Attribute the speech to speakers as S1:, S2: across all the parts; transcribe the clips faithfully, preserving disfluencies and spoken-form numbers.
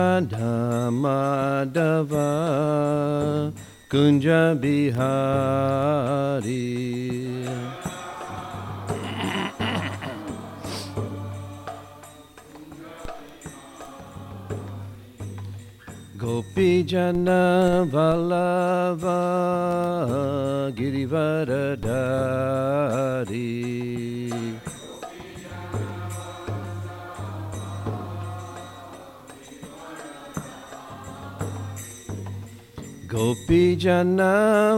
S1: Madhava Kunja Bihari Gopi Jana Vallabha Girivaradhari Gopi Jana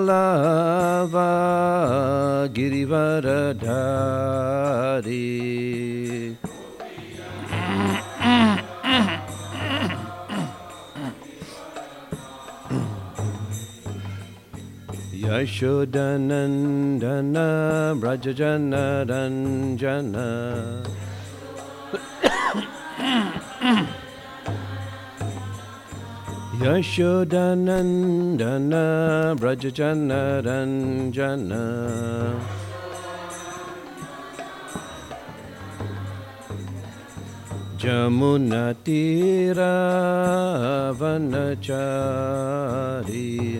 S1: Vallabha Girivaradhari Yashodanandana Brajajana Ranjana Yashodanandana Brajajana Ranjana Jamunatira Vanachari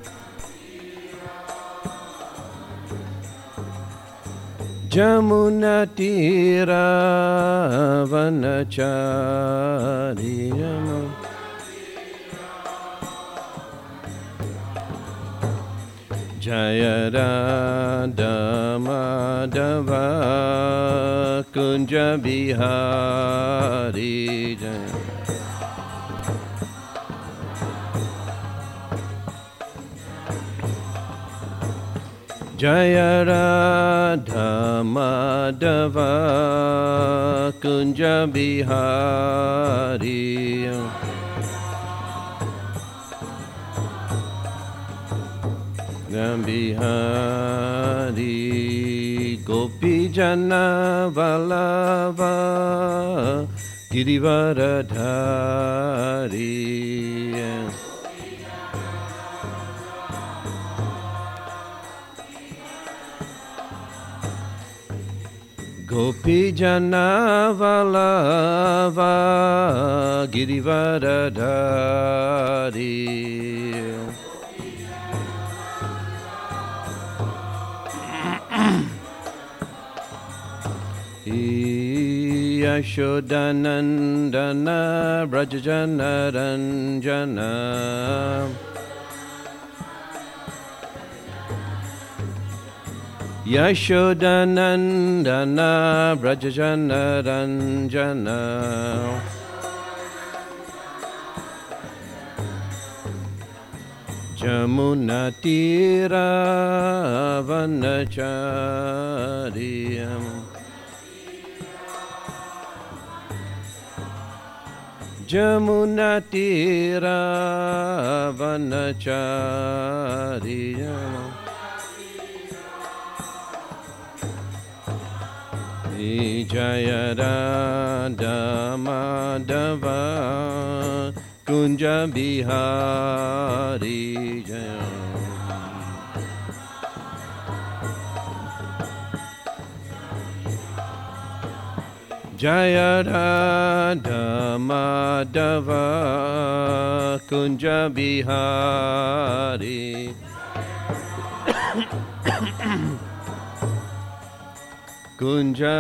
S1: Jamunatira Vanachari Jaya Radha Madhava Kunja Bihari Jaya Jaya Radha Madhava Kunja Bihari Bihari Gopi Jana Vallabha Girivaradhari Gopi Jana Vallabha Girivaradhari Yashodanandana Brajajana Ranjana Yashodanandana Brajajana Ranjana Jamunatira Vanachariyam Jamunatira Vanachariyam Jaya Radha Madhava Kunja Bihari Jaya Jaya Radha Madhava Kunja Bihari Kunja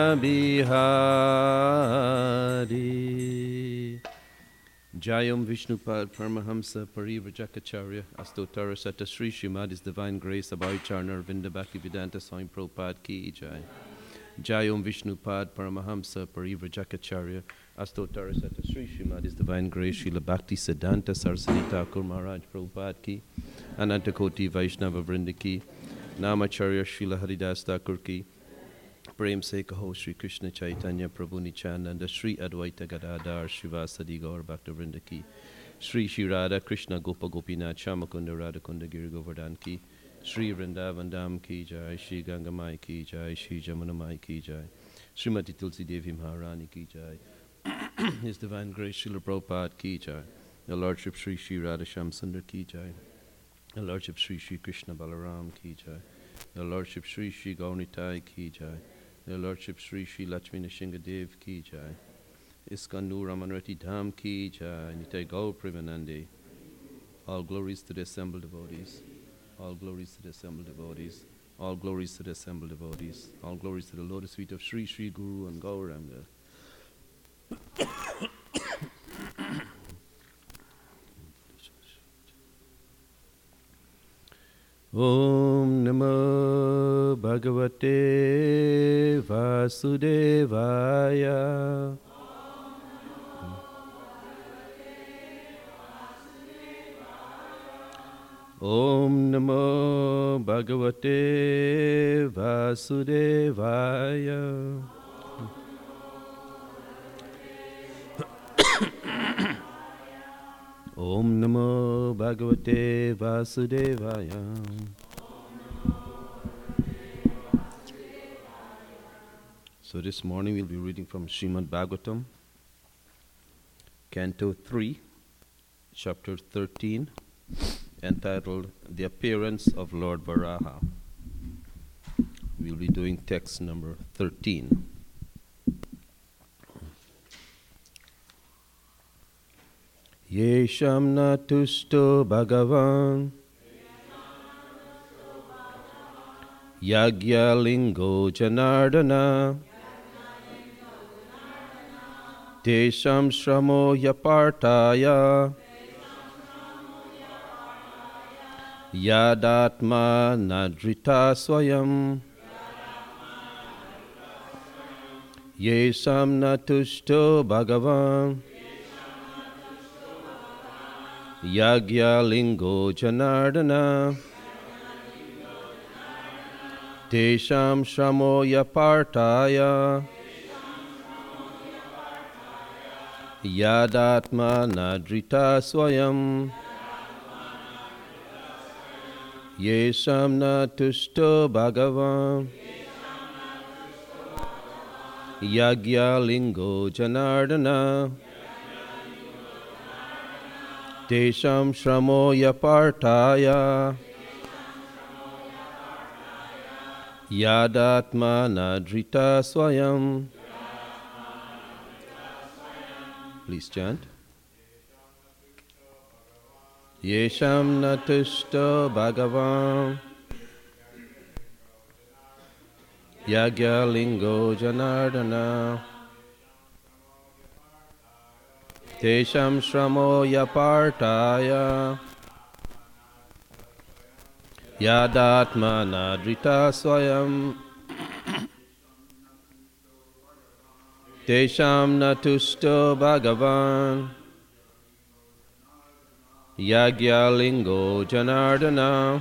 S1: Bihari Jayam Vishnupad Paramahamsa Parivrajacharya Astotara Sata Sri Srimad His Divine Grace Abhay Charnar Vinda Bhakti Vedanta Swami Prabhupada Ki Jai Jayam Vishnupad Paramahamsa Parivrajacharya Astotara Sata Sri Srimad His Divine Grace Srila Bhakti Siddhanta Saraswati Thakur Maharaj Prabhupada Ki Anantakoti Vaishnava Vrinda Ki Namacharya Srila Haridas Thakur Ki Prem Se Kaho Shri Krishna Chaitanya Prabhu Nityananda Shri Advaita Gadadhar Shivasadi Gaur Bhakta Vrinda Ki Shri Shri Radha Krishna Gopa Gopinath Shamakunda Radha Kunda Giri Govardhan Ki Shri Vrindavan Dham Ki Jai Shri Gangamai Ki Jai Shri Jamunamai Ki Jai Srimati Tulsi Devi Maharani Ki Jai His Divine Grace Srila Prabhupada Ki Jai The Lordship Shri Shri Radha Sham Sundar Ki Jai The Lordship Shri Shri Krishna Balaram Ki Jai The Lordship Shri Shri Gaunitai Ki Jai The Lordship Shri Shri Lakshmi Nrsimhadev Ki Jai Iskan Nur Ramanrati Dham Ki Jai, Nitai Gaur Premanande. All glories to the assembled devotees. All glories to the assembled devotees. All glories to the assembled devotees. All glories to the lotus feet of Sri Sri Guru and Gauranga. Om Namo Bhagavate Vasudevaya. Om Namo Bhagavate Vasudevaya. Om Namo Bhagavate Vasudevaya. So this morning we'll be reading from Srimad Bhagavatam, Canto three, Chapter thirteen, entitled The Appearance of Lord Varaha. We'll be doing text number thirteen. Yesham na tusto bhagavan Yagya lingo janardana Tesham shramo yapartaya Yadatma nadrita swayam Yesham na tusto bhagavan Yagya lingo janardana Tesham shramo yapartaya Yadatma nadrita swayam Yesham na tusto bhagavan Yagya lingo janardana Tesham shramo yapartaya Yadatma nadrita swayam. Please chant. Yesham natushto bhagavan Yagya lingo janardana Tesham shramo yapartaya Yadatma nadrita swayam Tesham natusto bhagavan Yagya lingo janardana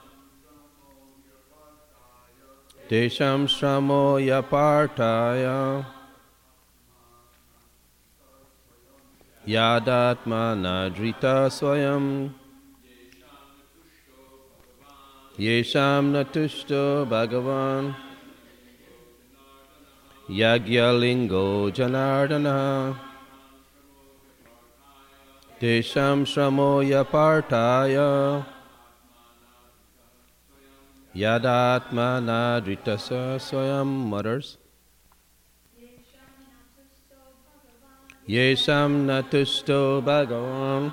S1: Tesham shramo yapartaya Yadatma nadrita swayam Yesham natushto bhagavan Yagya lingo janardana Tesham shramo yapartaya Yadatma nadrita swayam. Mothers. Yesham natusto bhagavan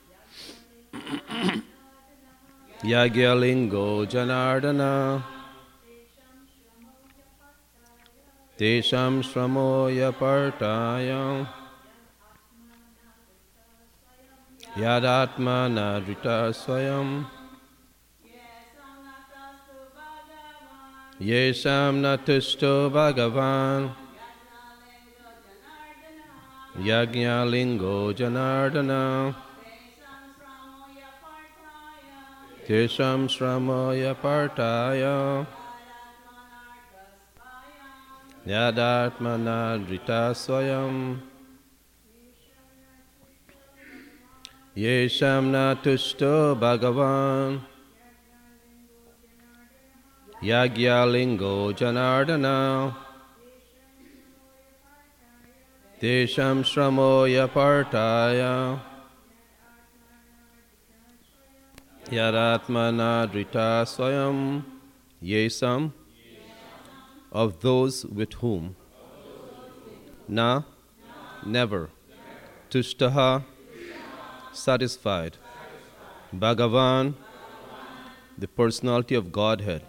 S1: Yagya lingo janardana Tesham shramo yapartaya Yadatma nadrita swayam. Yesham natusto bhagavan Yagya lingo janardana Tesham shramo yapartaya Yadatma nadrita swayam. Yesham natusto bhagavan Yagya lingo janardana Tesham shramo yapartaya Yadatma nadrita swayam. Yea, some of those with whom Na never. Tushtaha, satisfied. Bhagavan, the personality of Godhead.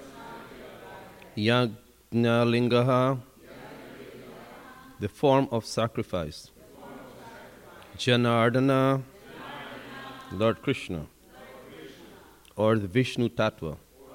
S1: Yajnalingaha, the form of sacrifice. Janardana, Lord Krishna, or the Vishnu Tattva.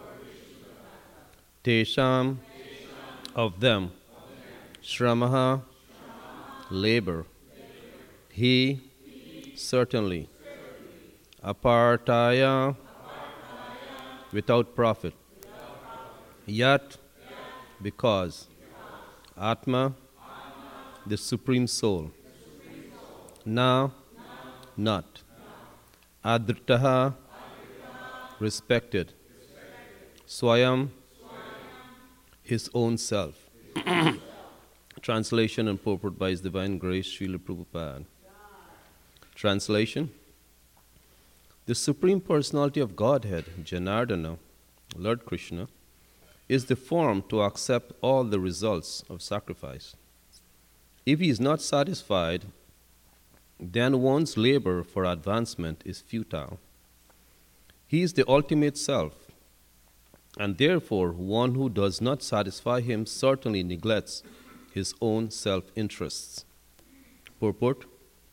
S1: Tesham, of them. Shramaha, labor. He, certainly. Apartaya, without profit. Yat, because. Atma, the Supreme Soul. Na, not. Adritaha, respected. Swayam, his own self. Translation and purport by His Divine Grace, Srila Prabhupada. Translation. The Supreme Personality of Godhead, Janardana, Lord Krishna, is the form to accept all the results of sacrifice. If he is not satisfied, then one's labor for advancement is futile. He is the ultimate self, and therefore one who does not satisfy him certainly neglects his own self-interests. Purport.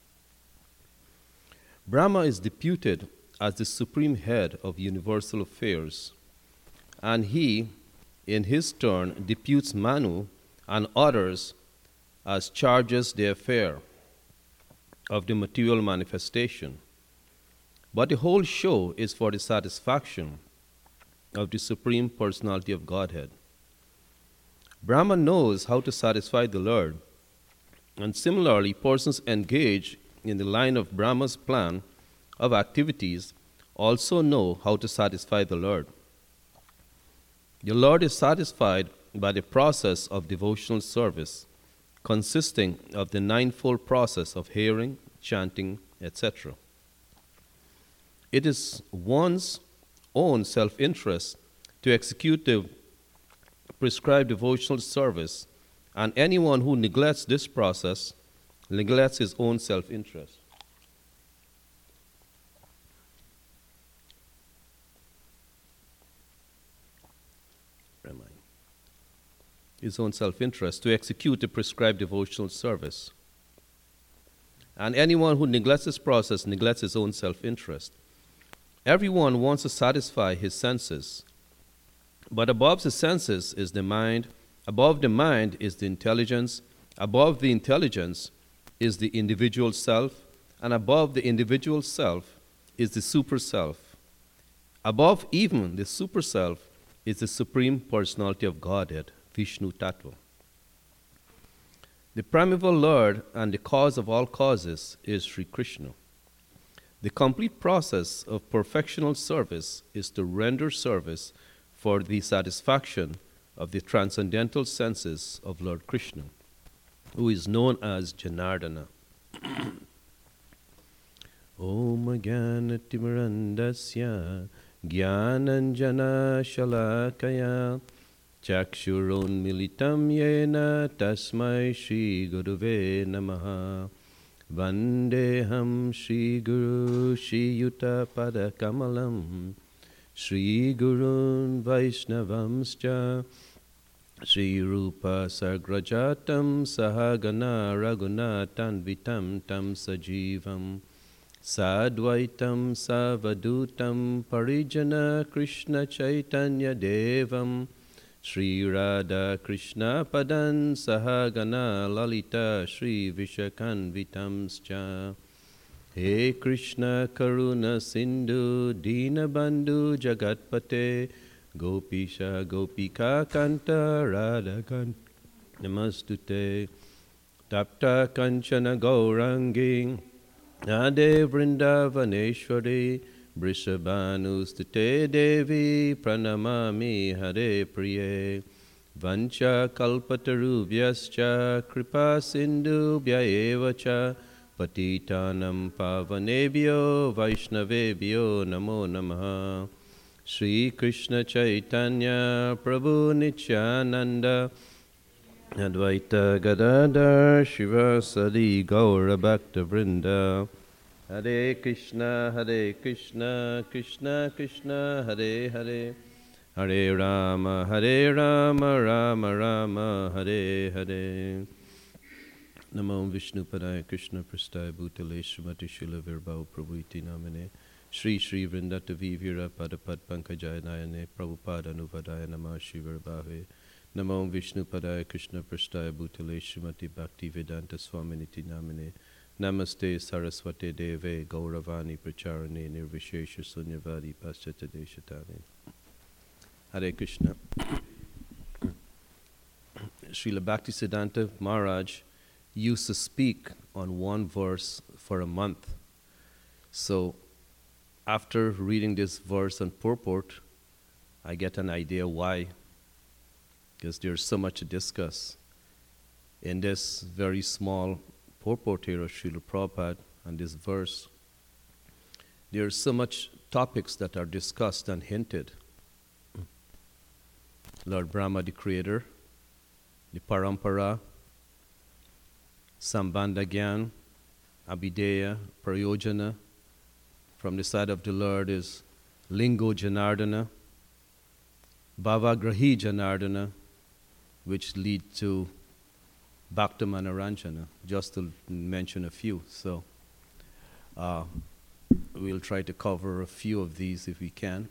S1: Brahma is deputed as the supreme head of universal affairs, and he, in his turn, deputes Manu and others as charges the affair of the material manifestation. But the whole show is for the satisfaction of the Supreme Personality of Godhead. Brahma knows how to satisfy the Lord, and similarly, persons engaged in the line of Brahma's plan of activities also know how to satisfy the Lord. The Lord is satisfied by the process of devotional service, consisting of the ninefold process of hearing, chanting, et cetera. It is one's own self-interest to execute the prescribed devotional service, and anyone who neglects this process neglects his own self-interest. His own self-interest to execute the prescribed devotional service. And anyone who neglects this process neglects his own self-interest. Everyone wants to satisfy his senses, but above the senses is the mind, above the mind is the intelligence, above the intelligence is the individual self, and above the individual self is the super self. Above even the super self is the Supreme Personality of Godhead, Vishnu Tattva. The primeval Lord and the cause of all causes is Sri Krishna. The complete process of perfectional service is to render service for the satisfaction of the transcendental senses of Lord Krishna, who is known as Janardana. Om Jnana Timirandasya Jnananjana Shalakaya Chakshurun Militam Yena Tasmai Shri Guruve Namaha Vandeham Shri Guru Shri Yuta Pada Kamalam Shri Gurun Vaishnavamscha Shri Rupa Sagrajatam Sahagana Raghunatan Vitam Tam Sajivam Sadvaitam Savadutam Parijana Krishna Chaitanya Devam Shri Radha Krishna Padan Sahagana Lalita Shri Vishakan Vitamscha He Krishna Karuna Sindhu Dina Bandhu Jagatpate Gopisha Gopika Kanta Radha Kanta Namastute Tapta Kanchana Gaurangi Ade Vrindavaneshwari Vrishabhanustute Devi Pranamami Hare Priye Vancha Kalpatarubhyascha Kripa Sindhubhya Evacha Patitanam Pavanebhyo Vaishnavebhyo Namo Namaha Shri Krishna Chaitanya Prabhu Nityananda Advaita Gadadhar Shiva Sadi Gaura Bhakta Vrinda. Hare Krishna, Hare Krishna, Krishna Krishna, Hare Hare. Hare Rama, Hare Rama, Rama Rama, Hare Hare. Namo Vishnu Padaya Krishna Prasthaya Bhutale Srimati Shila Virbhava Prabhuiti Namane Shri Shri Vrindata Vivira Padapad Pankajaya Nayane Prabhupada Anuvadaya Namah Shri Virbhave. Namo Vishnu Padaya Krishna Prasthaya Bhutale Srimati Bhakti Vedanta Swaminiti Namane Namaste Saraswate Deve Gauravani Pracharane Nirvishesha Sunyavadi Paschata Deshatane. Hare Krishna. Srila Bhaktisiddhanta Maharaj used to speak on one verse for a month. So after reading this verse and purport, I get an idea why. Because there's so much to discuss. In this very small purport here of Srila Prabhupada and this verse, there's so much topics that are discussed and hinted. Lord Brahma, the Creator, the Parampara, Sambandha Gyan, Abhideya, Prayojana. From the side of the Lord is Lingo Janardana, Bhavagrahi Janardana, which lead to Bhakta Manoranjana, just to mention a few. So uh, we'll try to cover a few of these if we can.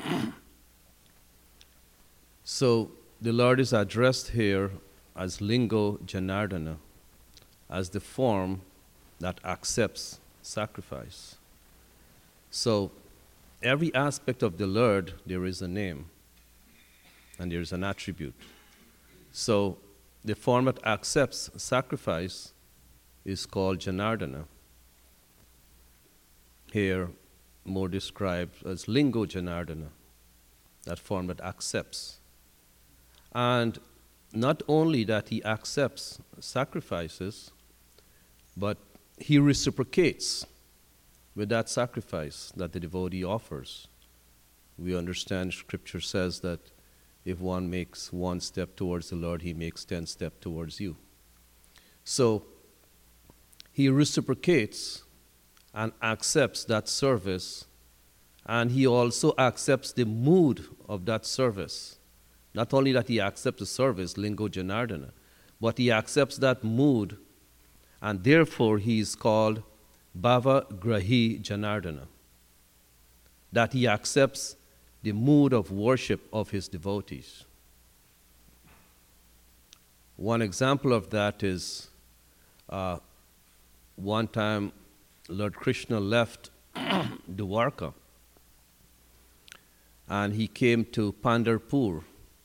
S1: So the Lord is addressed here as Lingo Janardana, as the form that accepts sacrifice. So every aspect of the Lord, there is a name and there is an attribute. So the form that accepts sacrifice is called Janardana. Here, more described as Lingo Janardana, that form that accepts. And not only that he accepts sacrifices, but he reciprocates with that sacrifice that the devotee offers. We understand Scripture says that if one makes one step towards the Lord, he makes ten steps towards you. So he reciprocates and accepts that service, and he also accepts the mood of that service. Not only that he accepts the service, Lingo Janardana, but he accepts that mood, and therefore he is called Bhavagrahi Janardana. That he accepts the mood of worship of his devotees. One example of that is uh, one time Lord Krishna left Dwarka and he came to Pandharpur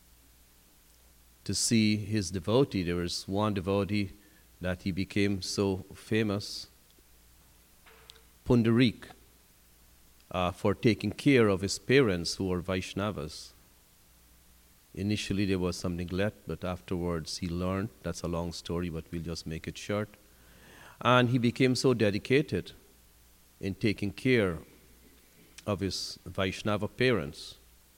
S1: to see his devotee. There was one devotee that he became so famous, Pundarik, uh, for taking care of his parents who were Vaishnavas. Initially there was some neglect, but afterwards he learned. That's a long story, but we'll just make it short. And he became so dedicated in taking care of his Vaishnava parents.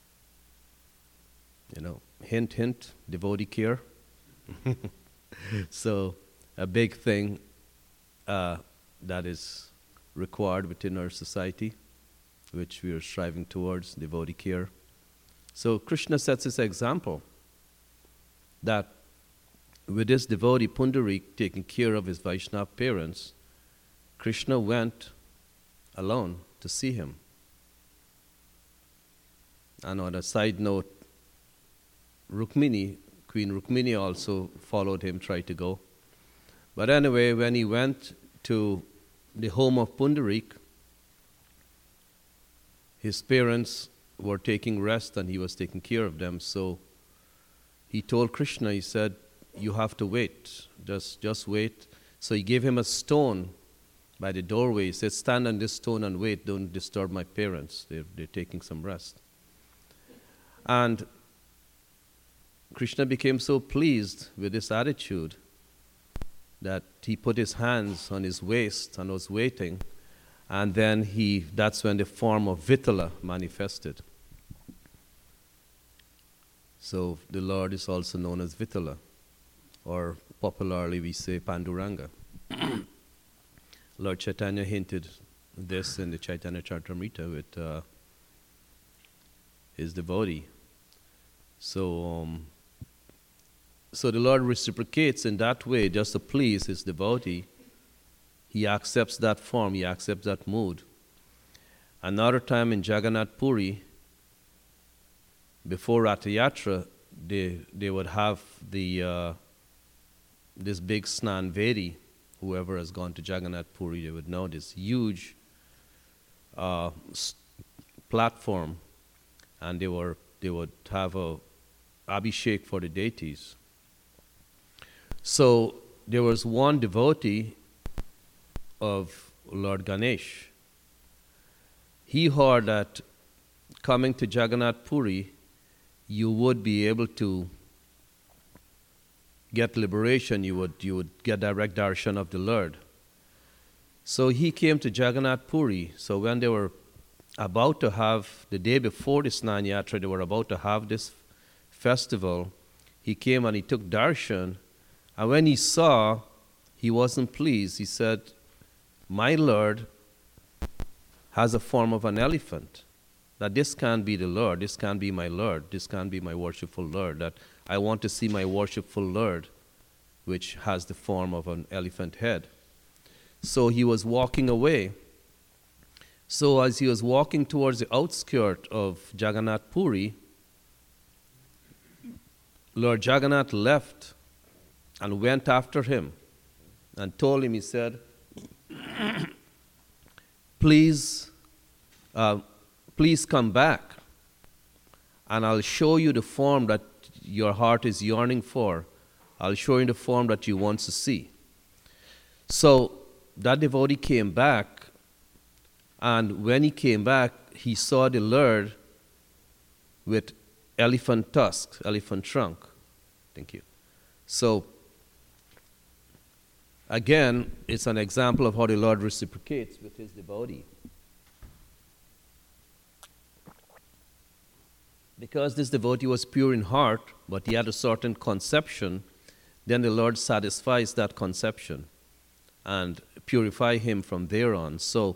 S1: You know, hint, hint, devotee care. So a big thing uh, that is required within our society, which we are striving towards, devotee care. So Krishna sets this example that with this devotee Pundarik taking care of his Vaishnava parents, Krishna went alone to see him. And on a side note, Rukmini, Queen Rukmini also followed him, tried to go. But anyway, when he went to the home of Pundarik, his parents were taking rest and he was taking care of them. So he told Krishna, he said, you have to wait, just, just wait. So he gave him a stone by the doorway. He said, stand on this stone and wait, don't disturb my parents. They're, they're taking some rest. And Krishna became so pleased with this attitude that he put his hands on his waist and was waiting. And then he, that's when the form of Vittala manifested. So the Lord is also known as Vittala. or popularly we say Panduranga. Lord Chaitanya hinted this in the Chaitanya Charitamrita with uh, his devotee. So, um, so the Lord reciprocates in that way just to please his devotee. He accepts that form, he accepts that mood. Another time in Jagannath Puri, before Ratha Yatra, they, they would have the uh, this big Snan Vedi. Whoever has gone to Jagannath Puri, they would know this huge uh, s- platform, and they were they would have a abhishek for the deities. So there was one devotee of Lord Ganesh. He heard that coming to Jagannath Puri, you would be able to get liberation, you would, you would get direct darshan of the Lord. So he came to Jagannath Puri. So when they were about to have, the day before the Snan Yatra, they were about to have this festival, he came and he took darshan. And when he saw, he wasn't pleased. He said, my Lord has a form of an elephant. That this can't be the Lord, this can't be my Lord, this can't be my worshipful Lord. That I want to see my worshipful Lord, which has the form of an elephant head. So he was walking away. So as he was walking towards the outskirt of Jagannath Puri, Lord Jagannath left and went after him and told him, he said, please, uh, please come back and I'll show you the form that your heart is yearning for. I'll show you the form that you want to see. So that devotee came back, and when he came back, he saw the Lord with elephant tusks, elephant trunk. Thank you. So again, it's an example of how the Lord reciprocates with his devotee. Because this devotee was pure in heart, but he had a certain conception, then the Lord satisfies that conception and purify him from there on. So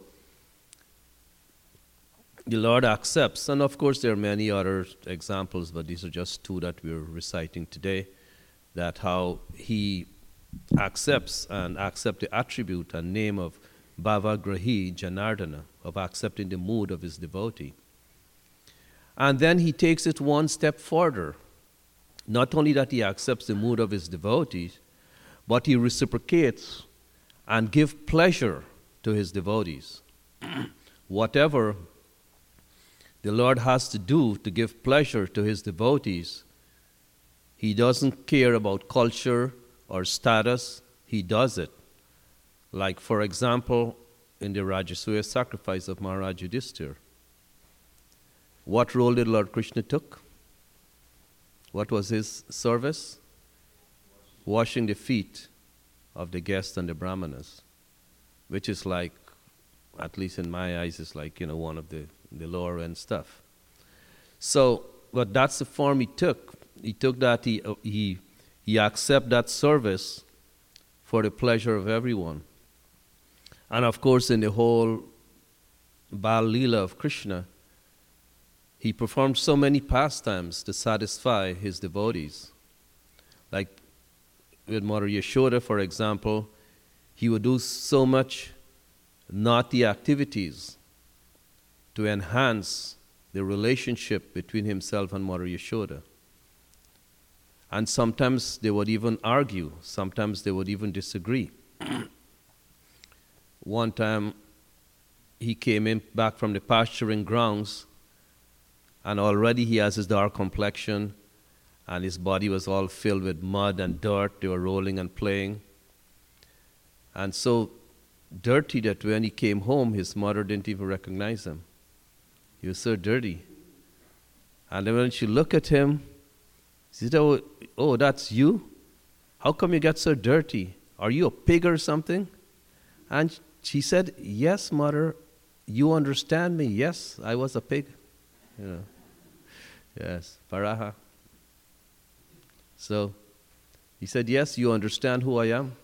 S1: the Lord accepts, and of course there are many other examples, but these are just two that we're reciting today, that how he accepts and accepts the attribute and name of Bhavagrahi Janardana, of accepting the mood of his devotee. And then he takes it one step further. Not only that he accepts the mood of his devotees, but he reciprocates and gives pleasure to his devotees. Whatever the Lord has to do to give pleasure to his devotees, he doesn't care about culture or status, he does it. Like, for example, in the Rajasuya sacrifice of Maharaj Yudhishthira. What role did Lord Krishna took? What was his service? Washing the feet of the guests and the brahmanas, which is like, at least in my eyes, is like, you know, one of the, the lower end stuff. So, but that's the form he took. He took that, he, uh, he, he accepted that service for the pleasure of everyone. And of course, in the whole Bal Leela of Krishna, he performed so many pastimes to satisfy his devotees. Like with Mother Yashoda, for example, he would do so much naughty activities to enhance the relationship between himself and Mother Yashoda. And sometimes they would even argue, sometimes they would even disagree. One time he came in back from the pasturing grounds, and already he has his dark complexion, and his body was all filled with mud and dirt. They were rolling and playing. And so dirty that when he came home, his mother didn't even recognize him. He was so dirty. And then when she looked at him, she said, oh, oh, that's you? How come you get so dirty? Are you a pig or something? And she said, yes, mother, you understand me. Yes, I was a pig. You know. Yes, Paraha. So He said, yes, you understand who I am?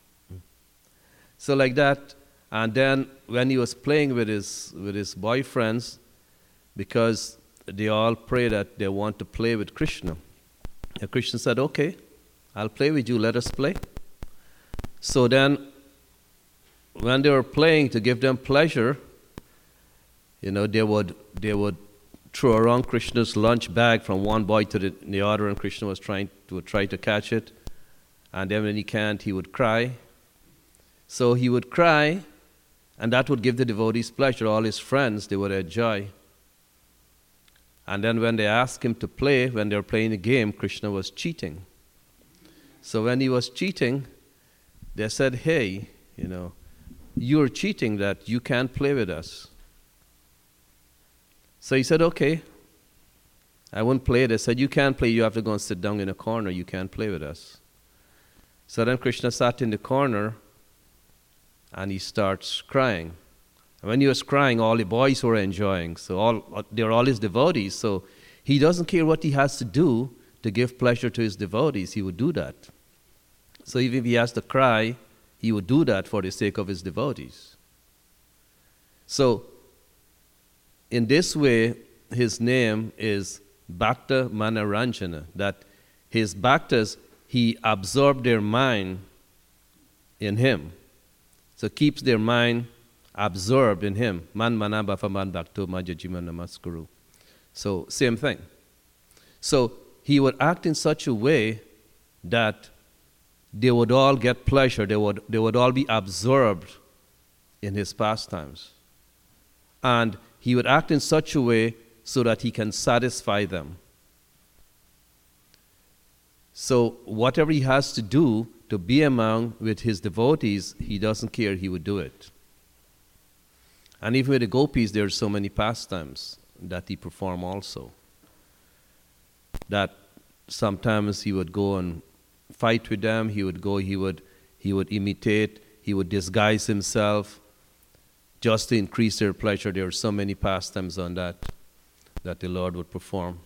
S1: So like that, and then when he was playing with his, with his boyfriends, because they all pray that they want to play with Krishna, and Krishna said, okay, I'll play with you, let us play. So then, when they were playing to give them pleasure, you know, they would they would throw around Krishna's lunch bag from one boy to the, the other, and Krishna was trying to try to catch it. And then when he can't, he would cry. So he would cry, and that would give the devotees pleasure. All his friends, they would enjoy. And then when they asked him to play, when they were playing a game, Krishna was cheating. So when he was cheating, they said, hey, you know, you're cheating that you can't play with us. So he said, okay, I won't play. They said, you can't play, you have to go and sit down in a corner, you can't play with us. So then Krishna sat in the corner and he starts crying. And when he was crying, all the boys were enjoying. So all they're all his devotees. So he doesn't care what he has to do to give pleasure to his devotees. He would do that. So even if he has to cry, he would do that for the sake of his devotees. So in this way, his name is Bhakta Manaranjana, that his bhaktas, he absorbed their mind in him. So keeps their mind absorbed in him. Man mana bhafa man bhakto majajima namaskuru. So same thing. So he would act in such a way that they would all get pleasure, they would, they would all be absorbed in his pastimes. And he would act in such a way so that he can satisfy them. So whatever he has to do to be among with his devotees, he doesn't care, he would do it. And even with the gopis, there are so many pastimes that he performed also. That sometimes he would go and fight with them, he would go, he would, he would imitate, he would disguise himself just to increase their pleasure. There are so many pastimes on that that the Lord would perform.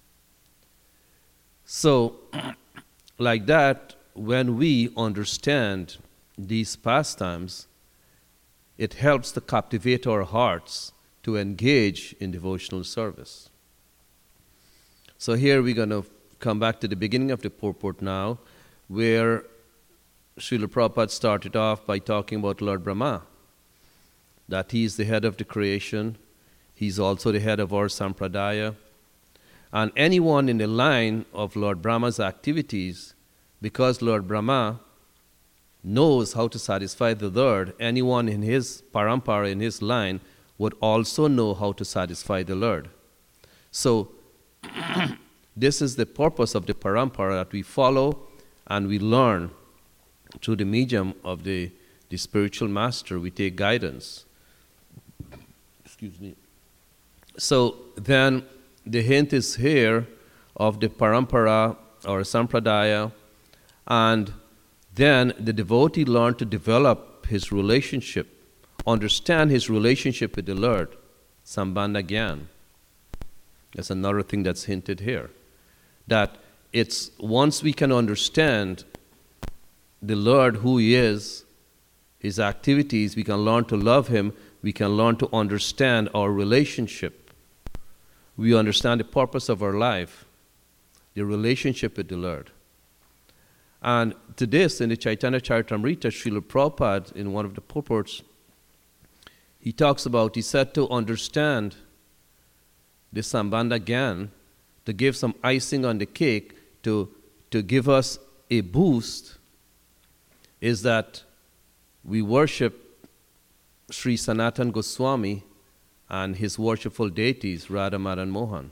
S1: So, like that, when we understand these pastimes, it helps to captivate our hearts to engage in devotional service. So here we're going to come back to the beginning of the purport now, where Srila Prabhupada started off by talking about Lord Brahma, that he is the head of the creation, he's also the head of our sampradaya, and anyone in the line of Lord Brahma's activities, because Lord Brahma knows how to satisfy the Lord, anyone in his parampara, in his line, would also know how to satisfy the Lord. So, this is the purpose of the parampara, that we follow and we learn through the medium of the, the spiritual master. We take guidance. Excuse me. So then the hint is here of the parampara or sampradaya, and then the devotee learned to develop his relationship, understand his relationship with the Lord, sambandha gyan. That's another thing that's hinted here. That it's once we can understand the Lord, who he is, his activities, we can learn to love him, we can learn to understand our relationship. We understand the purpose of our life, the relationship with the Lord. And to this, in the Chaitanya Charitamrita, Srila Prabhupada, in one of the purports, he talks about, he said to understand the Sambandha Gyan, to give some icing on the cake, to, to give us a boost, is that we worship Sri Sanatana Goswami and his worshipful deities, Radha, Madan, Mohan.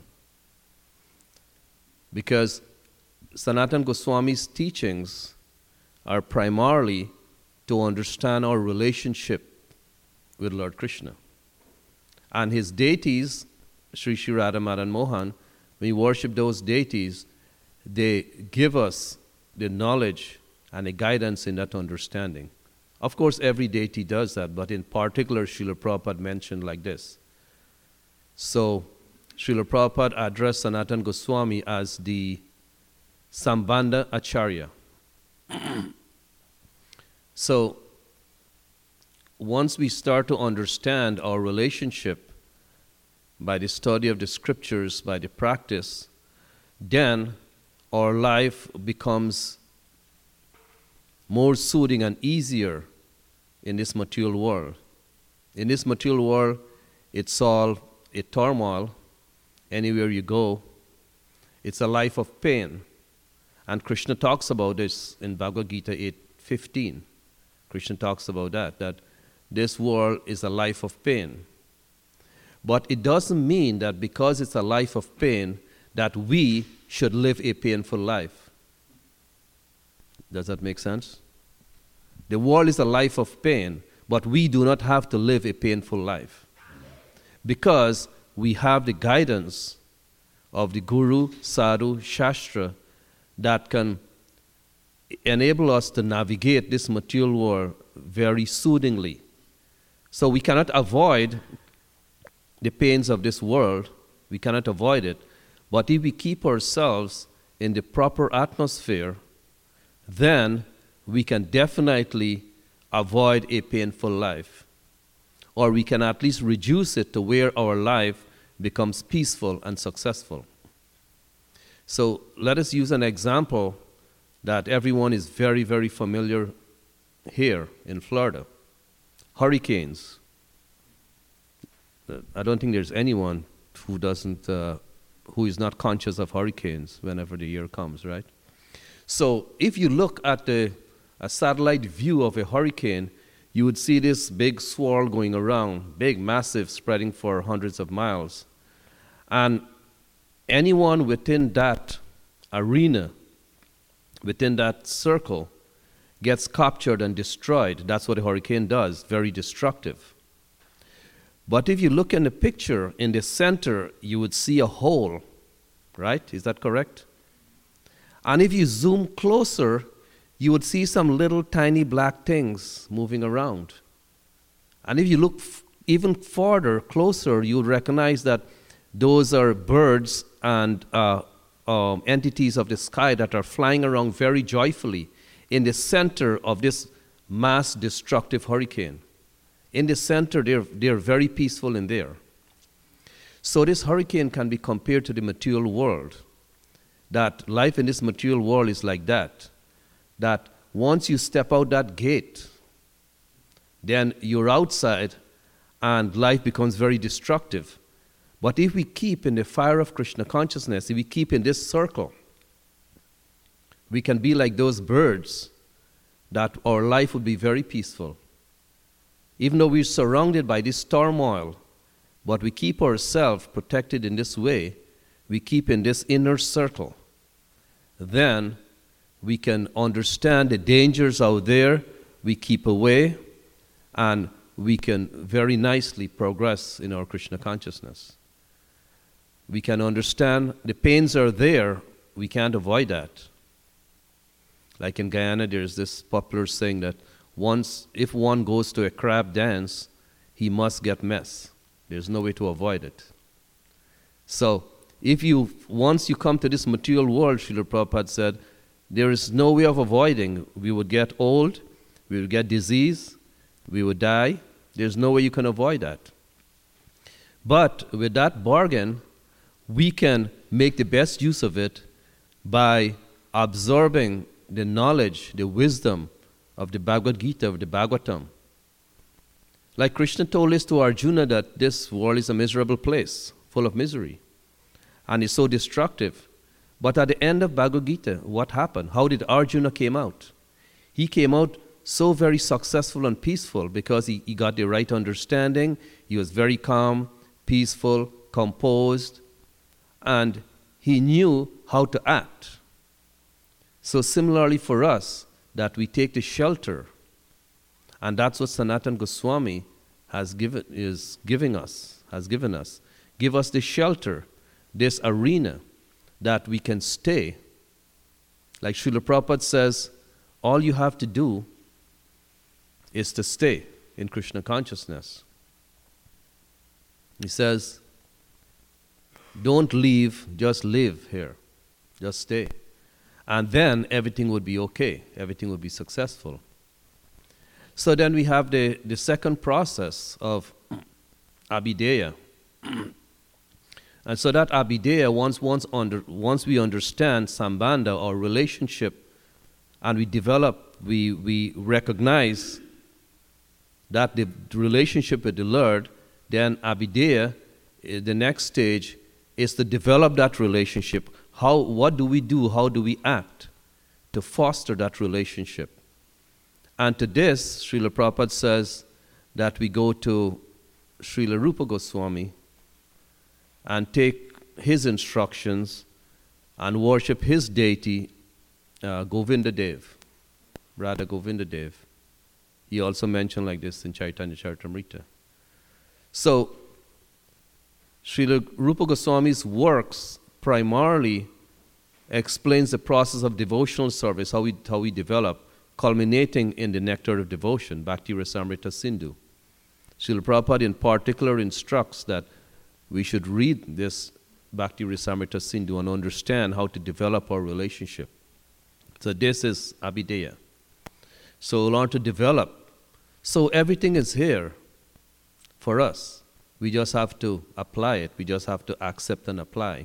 S1: Because Sanatana Goswami's teachings are primarily to understand our relationship with Lord Krishna. And his deities, Sri Sri Radha, Madan, Mohan, when we worship those deities, they give us the knowledge and the guidance in that understanding. Of course, every deity does that, but in particular, Srila Prabhupada mentioned like this. So, Srila Prabhupada addressed Sanatana Goswami as the Sambandha Acharya. So, once we start to understand our relationship by the study of the scriptures, by the practice, then our life becomes more soothing and easier in this material world. In this material world, it's all a turmoil. Anywhere you go, it's a life of pain. And Krishna talks about this in Bhagavad Gita eight fifteen. Krishna talks about that, that this world is a life of pain. But it doesn't mean that because it's a life of pain, that we should live a painful life. Does that make sense? The world is a life of pain, but we do not have to live a painful life. Because we have the guidance of the Guru, Sadhu, Shastra that can enable us to navigate this material world very soothingly. So we cannot avoid the pains of this world. We cannot avoid it. But if we keep ourselves in the proper atmosphere, then we can definitely avoid a painful life. Or we can at least reduce it to where our life becomes peaceful and successful. So let us use an example that everyone is very, very familiar here in Florida. Hurricanes. I don't think there's anyone who doesn't, uh, who is not conscious of hurricanes whenever the year comes, right? So if you look at the, a satellite view of a hurricane, you would see this big swirl going around, big, massive, spreading for hundreds of miles. And anyone within that arena, within that circle, gets captured and destroyed. That's what a hurricane does, very destructive. But if you look in the picture, in the center, you would see a hole, right? Is that correct? And if you zoom closer, you would see some little tiny black things moving around. And if you look f- even farther, closer, you would recognize that those are birds and uh, um, entities of the sky that are flying around very joyfully in the center of this mass destructive hurricane. In the center, they're, they're very peaceful in there. So this hurricane can be compared to the material world. That life in this material world is like that. That once you step out that gate, then you're outside and life becomes very destructive. But if we keep in the fire of Krishna consciousness, if we keep in this circle, we can be like those birds, that our life would be very peaceful. Even though we're surrounded by this turmoil, but we keep ourselves protected in this way, we keep in this inner circle, then we can understand the dangers out there, we keep away, and we can very nicely progress in our Krishna consciousness. We can understand the pains are there, we can't avoid that. Like in Guyana, there's this popular saying that once, if one goes to a crab dance, he must get mess. There's no way to avoid it. So, if you, once you come to this material world, Srila Prabhupada said, there is no way of avoiding. We would get old, we would get disease, we would die. There's no way you can avoid that. But with that bargain, we can make the best use of it by absorbing the knowledge, the wisdom of the Bhagavad Gita, of the Bhagavatam. Like Krishna told us to Arjuna that this world is a miserable place, full of misery, and it's so destructive. But at the end of Bhagavad Gita, what happened? How did Arjuna came out? He came out so very successful and peaceful because he, he got the right understanding. He was very calm, peaceful, composed, and he knew how to act. So similarly for us, that we take the shelter, and that's what Sanatana Goswami has given, is giving us, has given us. Give us the shelter, this arena that we can stay. Like Srila Prabhupada says, all you have to do is to stay in Krishna consciousness. He says, don't leave, just live here. Just stay. And then everything would be okay. Everything would be successful. So then we have the, the second process of Abhideya. And so that Abhideya, once, once, under, once we understand Sambandha, our relationship, and we develop, we, we recognize that the relationship with the Lord, then Abhideya, the next stage, is to develop that relationship. How, what do we do? How do we act to foster that relationship? And to this, Srila Prabhupada says that we go to Srila Rupa Goswami and take his instructions and worship his deity, uh, Govinda Dev, Radha Govinda Dev. He also mentioned like this in Chaitanya Charitamrita. So, Srila Rupa Goswami's works primarily explains the process of devotional service, how we, how we develop, culminating in the nectar of devotion, Bhakti Rasamrita Sindhu. Srila Prabhupada in particular instructs that we should read this Bhakti Rasamrita Sindhu and understand how to develop our relationship. So this is Abhideya. So we learn to develop. So everything is here for us. We just have to apply it. We just have to accept and apply.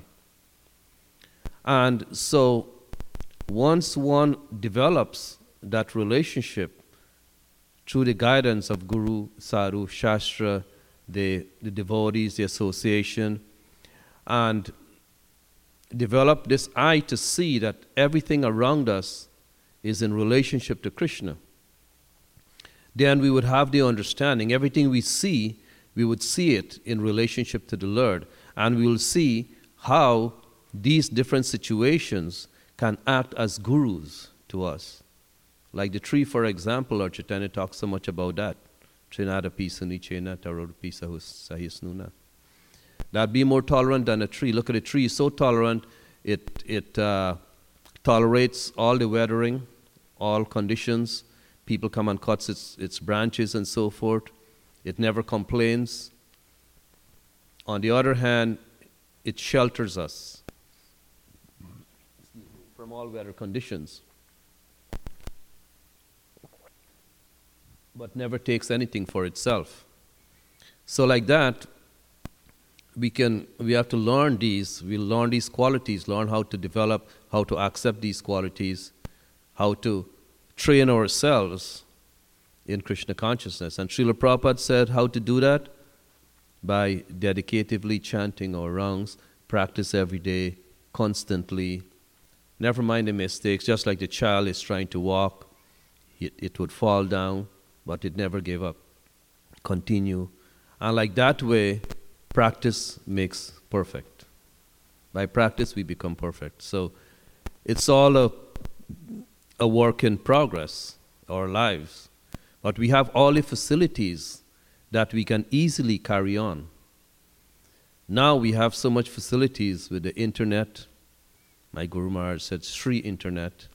S1: And so once one develops that relationship through the guidance of Guru, Sadhu, Shastra, the, the devotees, the association, and develop this eye to see that everything around us is in relationship to Krishna, then we would have the understanding, everything we see, we would see it in relationship to the Lord, and we will see how these different situations can act as gurus to us. Like the tree, for example, Lord Chaitanya talks so much about that. Trinada pisa nichena taror pisa sahisnuna. That be more tolerant than a tree. Look at a tree, so tolerant, it, it uh, tolerates all the weathering, all conditions. People come and cut its, its branches and so forth. It never complains. On the other hand, it shelters us from all weather conditions, but never takes anything for itself. So like that, we can, we have to learn these, we learn these qualities, learn how to develop, how to accept these qualities, how to train ourselves in Krishna consciousness. And Srila Prabhupada said how to do that? By dedicatively chanting our rounds, practice every day, constantly. Never mind the mistakes, just like the child is trying to walk, it, it would fall down, but it never gave up. Continue. And like that way, practice makes perfect. By practice, we become perfect. So it's all a, a work in progress, our lives. But we have all the facilities that we can easily carry on. Now we have so much facilities with the internet. My Guru Maharaj said, Sri Internet.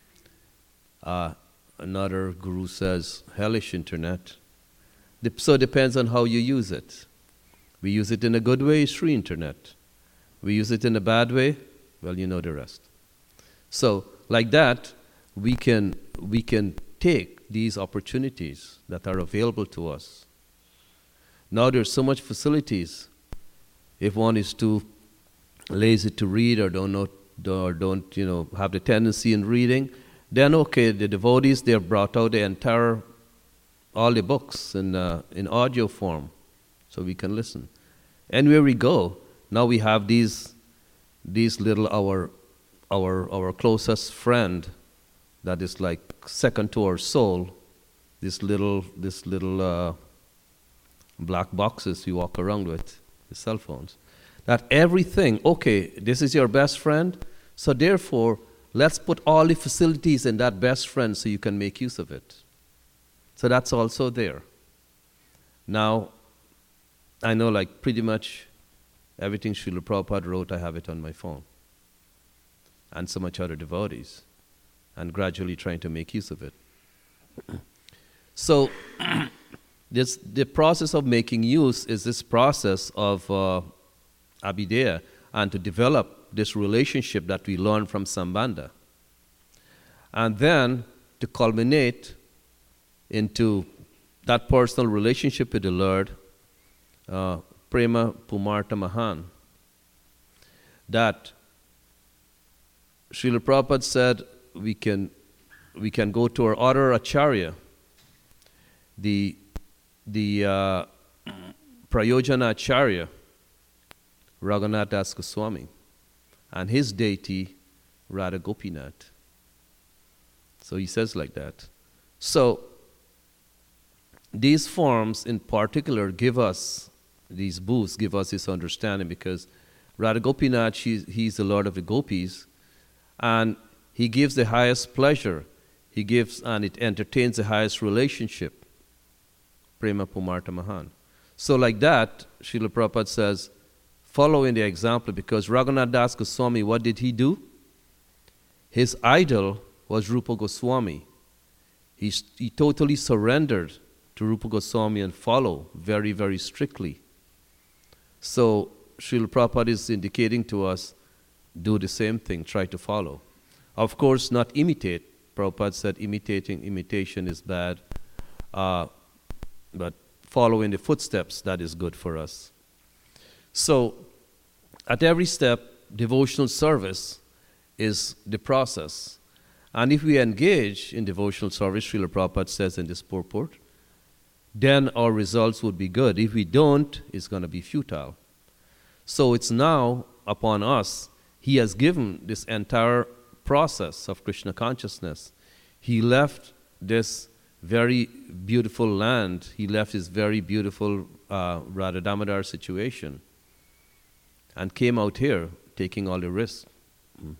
S1: Uh, another Guru says, hellish Internet. So it depends on how you use it. We use it in a good way, Sri Internet. We use it in a bad way, well, you know the rest. So, like that, we can, we can take these opportunities that are available to us. Now there's so much facilities. If one is too lazy to read or don't know, or don't, you know, have the tendency in reading, then okay, the devotees, they have brought out the entire, all the books in, uh, in audio form, so we can listen. Anywhere we go, now we have these, these little, our, our, our closest friend that is like second to our soul, this little, this little uh, black boxes we walk around with, the cell phones. That everything, okay, this is your best friend, so therefore, let's put all the facilities in that best friend so you can make use of it. So that's also there. Now, I know like pretty much everything Srila Prabhupada wrote, I have it on my phone. And so much other devotees. And gradually trying to make use of it. So, this, the process of making use is this process of uh, Abhideya, and to develop this relationship that we learn from Sambandha. And then to culminate into that personal relationship with the Lord, uh, Prema Pumarta Mahan, that Srila Prabhupada said we can we can go to our other acharya, the the uh, Prayojana Acharya, Raghunath Das Goswami, and his deity, Radha Gopinath. So he says like that. So these forms in particular give us, these booths give us this understanding, because Radha Gopinath, she's, he's the Lord of the Gopis, and he gives the highest pleasure. He gives, and it entertains the highest relationship. Prema Pumarta Mahan. So like that, Srila Prabhupada says, following the example, because Raghunath Das Goswami, what did he do? His idol was Rupa Goswami. He, he totally surrendered to Rupa Goswami and followed very, very strictly. So Srila Prabhupada is indicating to us, do the same thing, try to follow. Of course, not imitate. Prabhupada said imitating, imitation is bad. Uh, but follow in the footsteps, that is good for us. So at every step, devotional service is the process. And if we engage in devotional service, Srila Prabhupada says in this purport, then our results would be good. If we don't, it's going to be futile. So it's now upon us. He has given this entire process of Krishna consciousness. He left this very beautiful land. He left his very beautiful uh, Radha Damodar situation and came out here taking all the risks. Mm.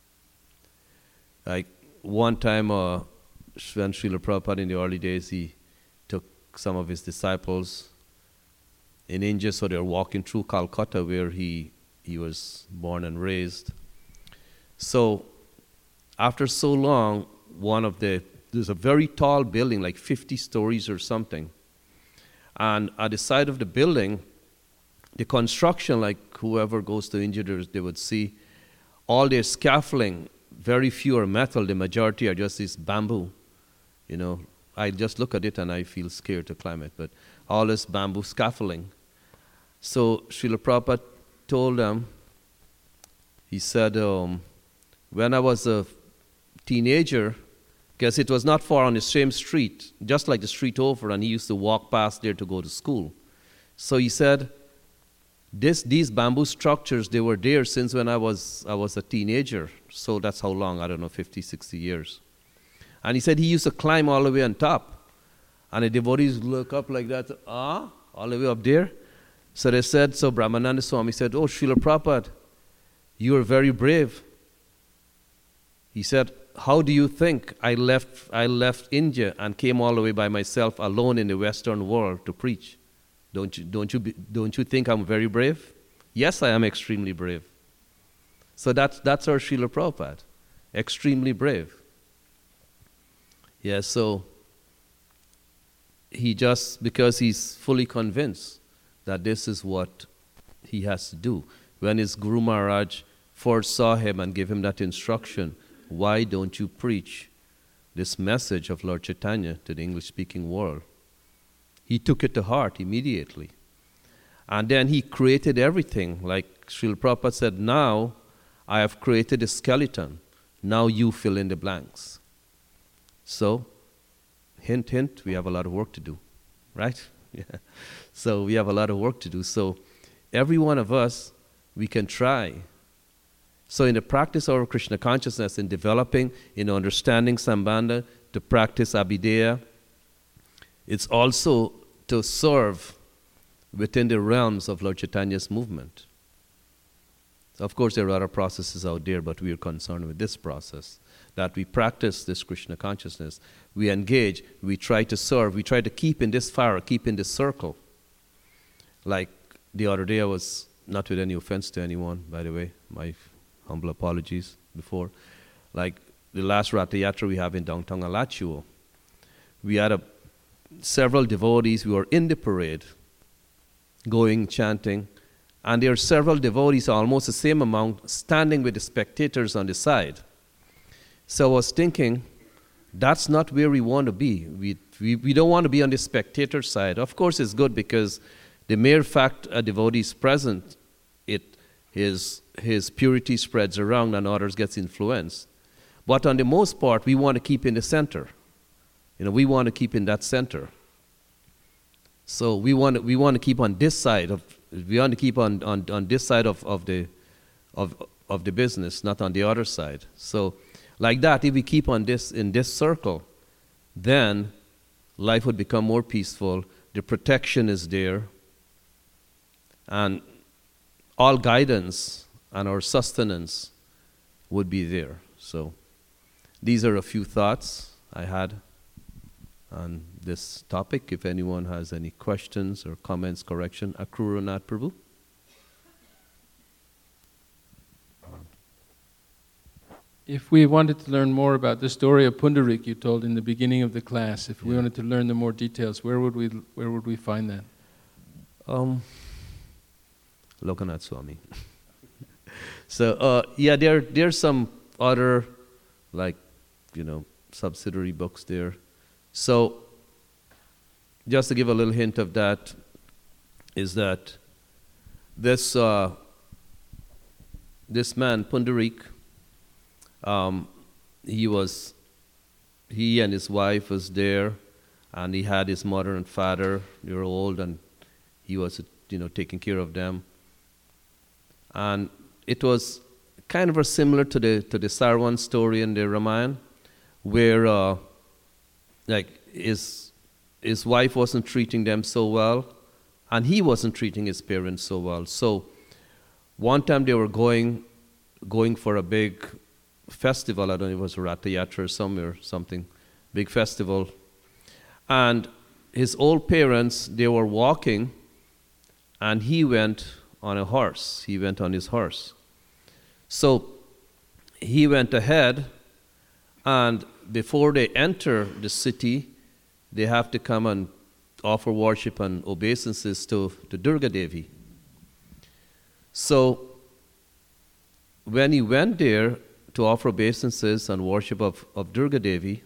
S1: Like one time uh, when Srila Prabhupada in the early days, he took some of his disciples in India, so they were walking through Calcutta where he, he was born and raised. So after so long, one of the There's a very tall building, like fifty stories or something. And at the side of the building, the construction, like whoever goes to India, they would see all their scaffolding, very few are metal, the majority are just this bamboo. You know, I just look at it and I feel scared to climb it, but all this bamboo scaffolding. So Srila Prabhupada told them, he said, um, when I was a teenager, because it was not far on the same street, just like the street over, and he used to walk past there to go to school. So he said, this, these bamboo structures, they were there since when I was, I was a teenager. So that's how long, I don't know, fifty, sixty years. And he said he used to climb all the way on top. And the devotees look up like that, ah, all the way up there. So they said, so Brahmananda Swami said, oh, Srila Prabhupada, you are very brave. He said, how do you think I left I left India and came all the way by myself alone in the Western world to preach? Don't you don't you be, don't you think I'm very brave? Yes, I am extremely brave. So that's that's our Srila Prabhupada, extremely brave. Yeah, so he just, because he's fully convinced that this is what he has to do. When his Guru Maharaj first saw him and gave him that instruction, why don't you preach this message of Lord Chaitanya to the English-speaking world? He took it to heart immediately. And then he created everything. Like Srila Prabhupada said, now I have created a skeleton. Now you fill in the blanks. So, hint, hint, we have a lot of work to do. Right? Yeah. So we have a lot of work to do. So every one of us, we can try. So in the practice of Krishna consciousness, in developing, in understanding Sambandha, to practice Abhideya, it's also to serve within the realms of Lord Chaitanya's movement. Of course, there are other processes out there, but we are concerned with this process, that we practice this Krishna consciousness. We engage, we try to serve, we try to keep in this fire, keep in this circle. Like the other day, I was, not with any offense to anyone, by the way, my humble apologies before. Like the last Ratha Yatra we have in downtown Alachua, we had a, several devotees who were in the parade, going, chanting, and there are several devotees, almost the same amount, standing with the spectators on the side. So I was thinking, that's not where we want to be. We, we, we don't want to be on the spectator side. Of course, it's good because the mere fact a devotee is present, it, his, his purity spreads around and others gets influenced. But on the most part, we want to keep in the center. You know, we want to keep in that center. So we want to, we want to keep on this side of we want to keep on, on, on this side of, of the of of the business, not on the other side. So like that, if we keep on this in this circle, then life would become more peaceful. The protection is there, and all guidance and our sustenance would be there. So these are a few thoughts I had on this topic. If anyone has any questions or comments, correction, Akrura Nath Prabhu.
S2: If we wanted to learn more about the story of Pundarik you told in the beginning of the class, if we
S1: Yeah.
S2: wanted to learn the more details, where would we where would we find that?
S1: Um, Lokanath Swami. So uh, yeah, there there's some other like you know subsidiary books there. So just to give a little hint of that, is that this uh, this man Pundarik, um, he was he and his wife was there, and he had his mother and father. They were old, and he was you know taking care of them. And it was kind of a similar to the to the Sarwan story in the Ramayana, where uh, like his his wife wasn't treating them so well, and he wasn't treating his parents so well. So one time they were going going for a big festival. I don't know if it was Ratha Yatra or somewhere, something big festival, and his old parents, they were walking, and he went on a horse. He went on his horse. So he went ahead, and before they enter the city, they have to come and offer worship and obeisances to, to Durga Devi. So when he went there to offer obeisances and worship of, of Durga Devi,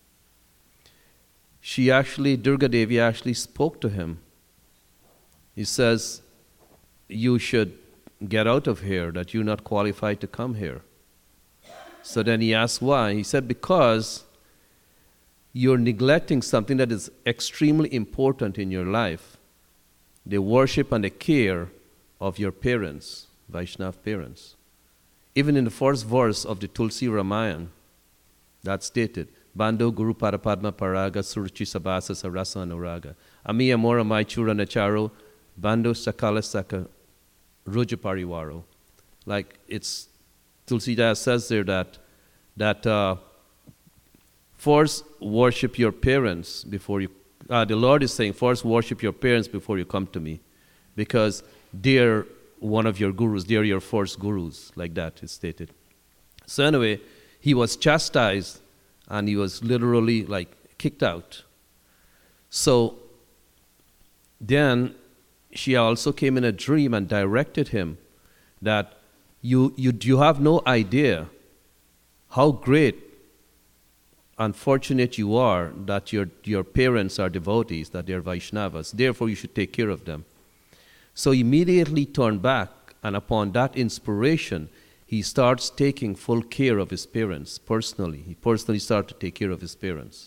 S1: she actually, Durga Devi actually spoke to him. He says, you should get out of here, that you're not qualified to come here. So then he asked why. He said, because you're neglecting something that is extremely important in your life, the worship and the care of your parents, Vaishnava parents. Even in the first verse of the Tulsi Ramayana, that's stated, Bando Guru Parapadma Paraga Suruchi Sabasa Sarasa Anuraga Ami Amora Maichura Nacharo Bando Sakala Saka Ruja Parivaro. Like it's, Tulsidas says there that, that uh, first worship your parents before you, uh, the Lord is saying, first worship your parents before you come to me, because they're one of your gurus, they're your first gurus, like that is stated. So anyway, he was chastised and he was literally like kicked out. So then she also came in a dream and directed him that you, you, you have no idea how great and fortunate you are that your, your parents are devotees, that they're Vaishnavas. Therefore, you should take care of them. So he immediately turned back, and upon that inspiration, he starts taking full care of his parents personally. He personally started to take care of his parents.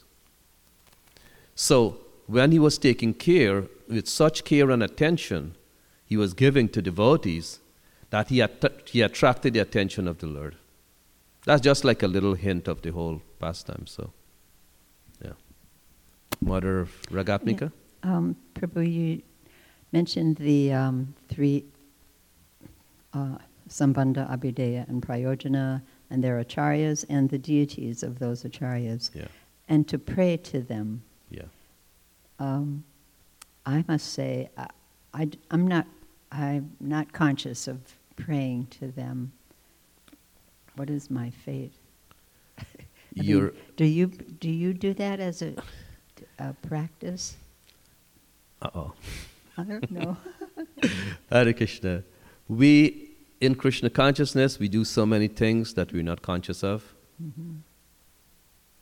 S1: So when he was taking care, with such care and attention, he was giving to devotees, that he, att- he attracted the attention of the Lord. That's just like a little hint of the whole pastime. So, yeah. Mother Ragatmika?
S3: Yeah. Um, Prabhu, you mentioned the um, three, uh, Sambandha, Abhideya, and Prayojana, and their acharyas, and the deities of those acharyas,
S1: Yeah.
S3: and to pray to them.
S1: Yeah.
S3: Um, I must say, I, I, I'm not, I'm not conscious of praying to them. What is my fate? I
S1: You're,
S3: mean, do you do you do that as a, a practice?
S1: uh-oh.
S3: I don't know.
S1: Hare Krishna. We, in Krishna consciousness, we do so many things that we're not conscious of.
S3: Mm-hmm.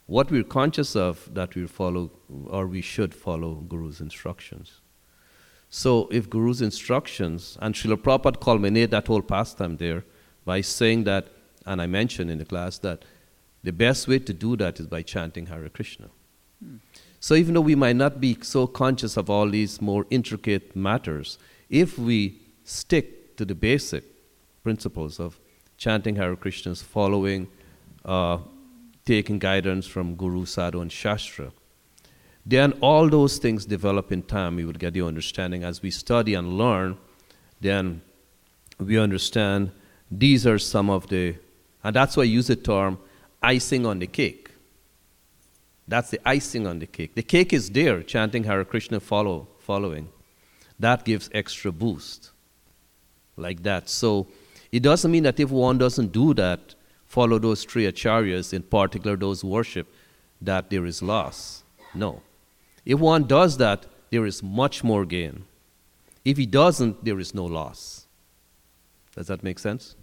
S1: What we're conscious of, that we follow, or we should follow Guru's instructions. So if Guru's instructions, and Srila Prabhupada culminate that whole pastime there by saying that, and I mentioned in the class that the best way to do that is by chanting Hare Krishna. Hmm. So even though we might not be so conscious of all these more intricate matters, if we stick to the basic principles of chanting Hare Krishnas, following, uh, taking guidance from Guru, Sadhu, and Shastra, then all those things develop in time. We would get the understanding as we study and learn, then we understand these are some of the, and that's why I use the term icing on the cake. That's the icing on the cake. The cake is there, chanting Hare Krishna, follow, following. That gives extra boost, like that. So it doesn't mean that if one doesn't do that, follow those three acharyas, in particular those worship, that there is loss. No. If one does that, there is much more gain. If he doesn't, there is no loss. Does that make sense?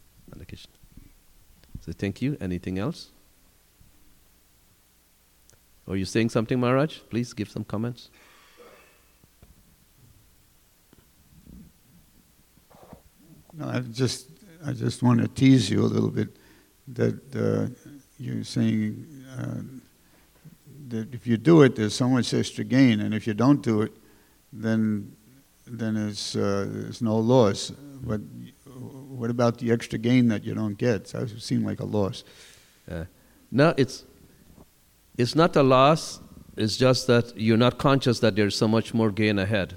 S1: So thank you. Anything else? Are you saying something, Maharaj? Please give some comments.
S4: No, I just, I just want to tease you a little bit that uh, you're saying uh, that if you do it, there's so much extra gain, and if you don't do it, then then it's, uh, there's no loss. But what about the extra gain that you don't get? So it seemed like a loss.
S1: Uh, no, it's it's not a loss. It's just that you're not conscious that there's so much more gain ahead.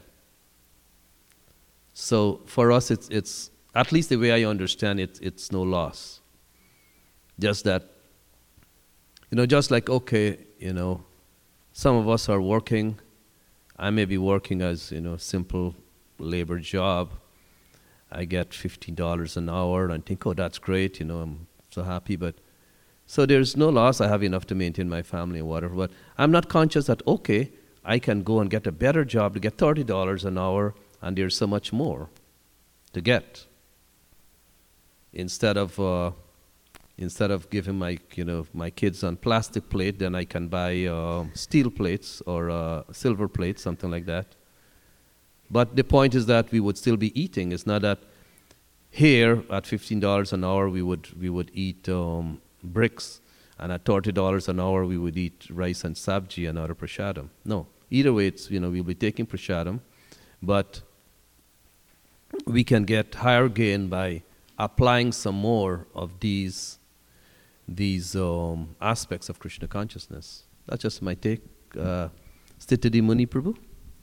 S1: So for us, it's it's at least the way I understand it, it's no loss. Just that, you know, just like, okay, you know, some of us are working. I may be working as, you know, simple labor job. I get fifteen dollars an hour and think, oh, that's great, you know, I'm so happy. But so there's no loss. I have enough to maintain my family and whatever. But I'm not conscious that, okay, I can go and get a better job to get thirty dollars an hour, and there's so much more to get. Instead of uh, instead of giving my, you know, my kids on plastic plate, then I can buy uh, steel plates or uh, silver plates, something like that. But the point is that we would still be eating. It's not that here at fifteen dollars an hour we would we would eat um, bricks, and at thirty dollars an hour we would eat rice and sabji and other prasadam. No, either way, it's, you know, we'll be taking prasadam, but we can get higher gain by applying some more of these these um, aspects of Krishna consciousness. That's just my take. Uh, Stitadi Muni Prabhu.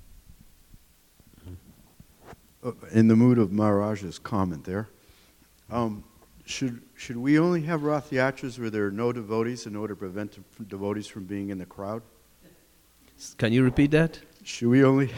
S5: In the mood of Maharaj's comment there, um, should should we only have Rath Yatras where there are no devotees in order to prevent devotees from being in the crowd?
S1: Can you repeat that?
S5: Should we only...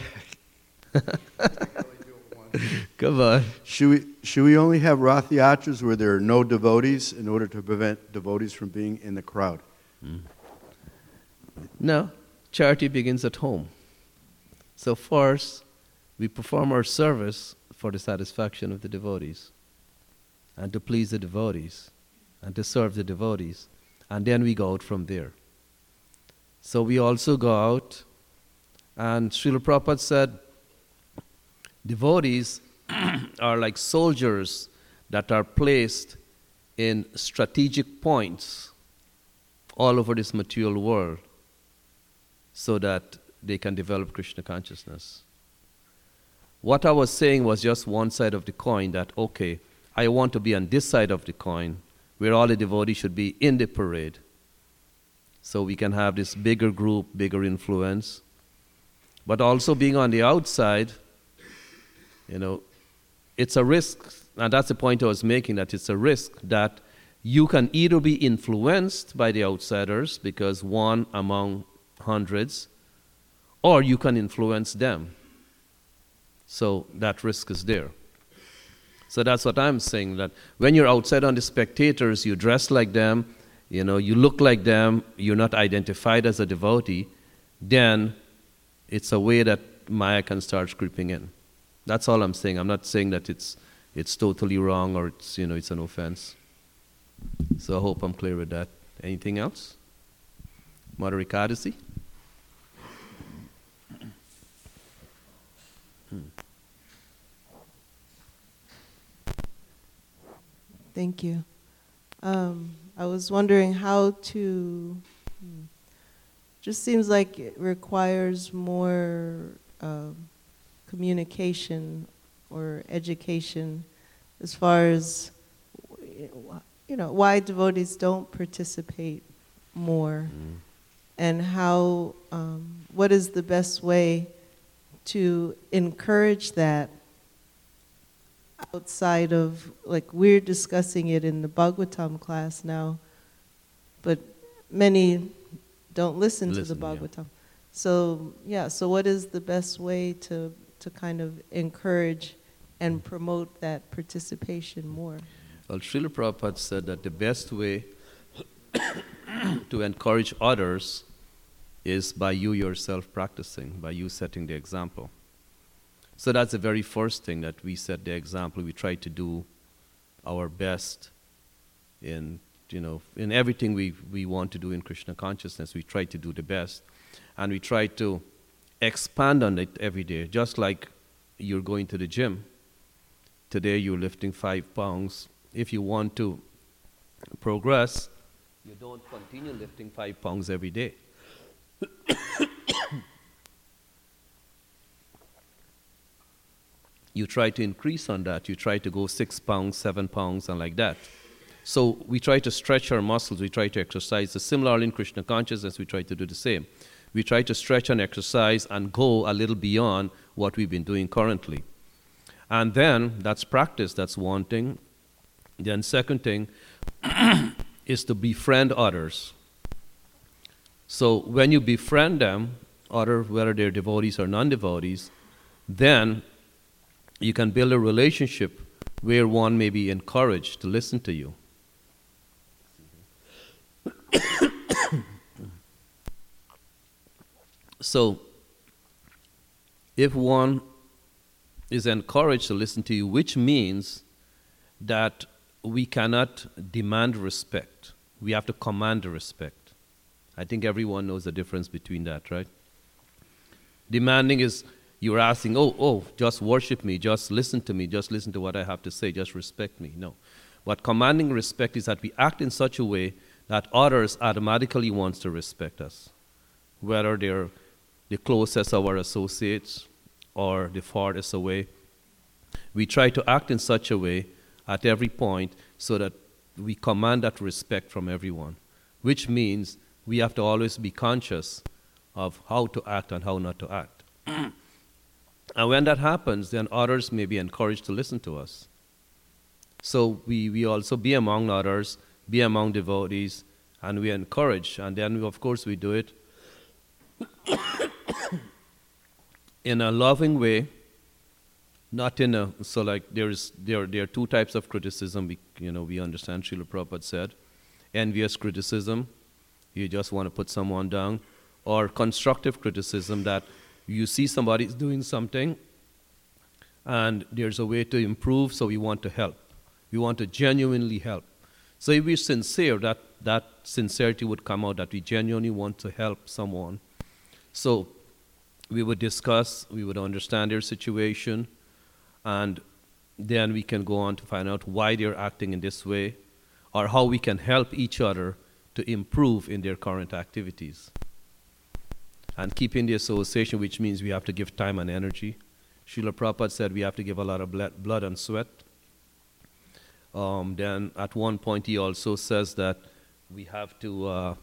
S1: Come on.
S5: Should we, should we only have Rath Yatras where there are no devotees in order to prevent devotees from being in the crowd?
S1: Mm. No. Charity begins at home. So first, we perform our service for the satisfaction of the devotees and to please the devotees and to serve the devotees. And then we go out from there. So we also go out, and Srila Prabhupada said, devotees are like soldiers that are placed in strategic points all over this material world so that they can develop Krishna consciousness. What I was saying was just one side of the coin, that, okay, I want to be on this side of the coin where all the devotees should be in the parade so we can have this bigger group, bigger influence. But also being on the outside, you know, it's a risk, and that's the point I was making, that it's a risk that you can either be influenced by the outsiders, because one among hundreds, or you can influence them. So that risk is there. So that's what I'm saying, that when you're outside on the spectators, you dress like them, you know, you look like them, you're not identified as a devotee, then it's a way that Maya can start creeping in. That's all I'm saying. I'm not saying that it's it's totally wrong or it's, you know, it's an offense. So I hope I'm clear with that. Anything else? Mother Ekadasi? Hmm.
S6: Thank you. Um, I was wondering how to, hmm, just seems like it requires more um, communication or education as far as, you know, why devotees don't participate more,
S1: Mm.
S6: and how, um, what is the best way to encourage that outside of, like, we're discussing it in the Bhagavatam class now, but many don't listen,
S1: Listen,
S6: to the
S1: yeah.
S6: Bhagavatam. So, yeah, so what is the best way to, to kind of encourage and promote that participation more?
S1: Well, Srila Prabhupada said that the best way to encourage others is by you yourself practicing, by you setting the example. So that's the very first thing, that we set the example. We try to do our best in, you know, in everything we, we want to do in Krishna consciousness. We try to do the best. And we try to expand on it every day. Just like you're going to the gym. Today you're lifting five pounds. If you want to progress, you don't continue lifting five pounds every day. You try to increase on that. You try to go six pounds, seven pounds, and like that. So we try to stretch our muscles. We try to exercise. So similarly in Krishna consciousness, we try to do the same. We try to stretch and exercise and go a little beyond what we've been doing currently. And then, that's practice, that's one thing. Then second thing is to befriend others. So when you befriend them, other, whether they're devotees or non-devotees, then you can build a relationship where one may be encouraged to listen to you. So, if one is encouraged to listen to you, which means that we cannot demand respect. We have to command the respect. I think everyone knows the difference between that, right? Demanding is you're asking, oh, oh, just worship me, just listen to me, just listen to what I have to say, just respect me. No. But commanding respect is that we act in such a way that others automatically want to respect us, whether they're the closest of our associates or the farthest away. We try to act in such a way at every point so that we command that respect from everyone, which means we have to always be conscious of how to act and how not to act. And when that happens, then others may be encouraged to listen to us. So we, we also be among others, be among devotees, and we encourage. And then, we, of course, we do it in a loving way, not in a, so like there's, there, there are two types of criticism, we, you know, we understand, Srila Prabhupada said. Envious criticism, you just want to put someone down, or constructive criticism, that you see somebody's doing something and there's a way to improve, so we want to help. We want to genuinely help. So if we're sincere, that, that sincerity would come out, that we genuinely want to help someone. So we would discuss, we would understand their situation, and then we can go on to find out why they're acting in this way, or how we can help each other to improve in their current activities. And keeping the association, which means we have to give time and energy. Srila Prabhupada said we have to give a lot of blood and sweat. Um, then at one point he also says that we have to uh,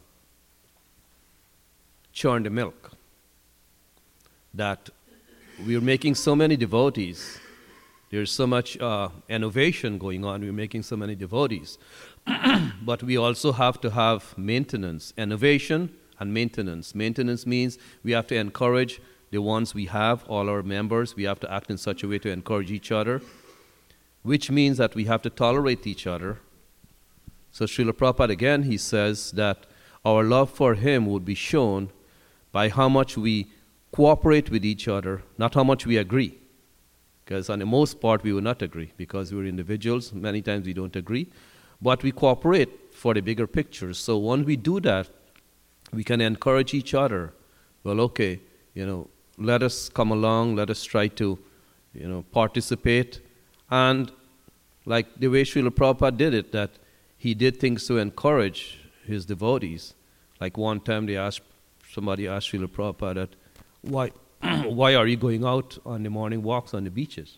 S1: churn the milk. That we're making so many devotees. There's so much uh, innovation going on. We're making so many devotees. But we also have to have maintenance, innovation and maintenance. Maintenance means we have to encourage the ones we have, all our members. We have to act in such a way to encourage each other, which means that we have to tolerate each other. So Srila Prabhupada, again, he says that our love for him would be shown by how much we cooperate with each other, not how much we agree. Because on the most part, we will not agree, because we're individuals. Many times we don't agree. But we cooperate for the bigger picture. So when we do that, we can encourage each other. Well, okay, you know, let us come along, let us try to, you know, participate. And like the way Srila Prabhupada did it, that he did things to encourage his devotees. Like one time they asked, somebody asked Srila Prabhupada that, why, why are you going out on the morning walks on the beaches?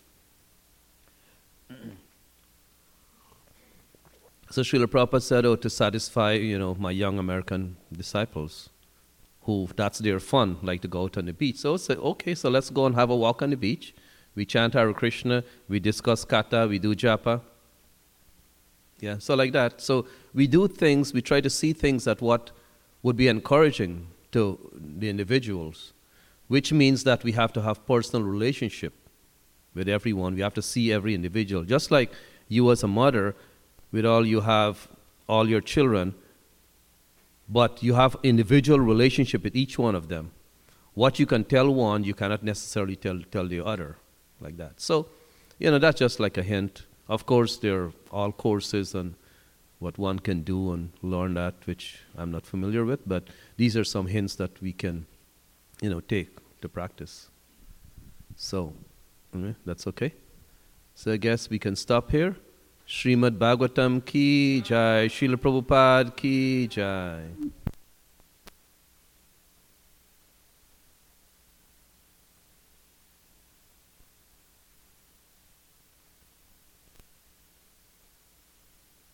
S1: So Srila Prabhupada said, oh, to satisfy, you know, my young American disciples, who that's their fun, like to go out on the beach. So I said, okay, so let's go and have a walk on the beach. We chant Hare Krishna, we discuss kata, we do japa. Yeah, so like that. So we do things, we try to see things that what would be encouraging to the individuals, which means that we have to have personal relationship with everyone. We have to see every individual. Just like you as a mother, with all you have, all your children, but you have individual relationship with each one of them. What you can tell one, you cannot necessarily tell, tell the other, like that. So, you know, that's just like a hint. Of course, there are all courses on what one can do and learn that, which I'm not familiar with, but these are some hints that we can, you know, take to practice. So, okay, that's okay. So I guess we can stop here. Srimad Bhagavatam ki jai, Srila Prabhupada ki jai.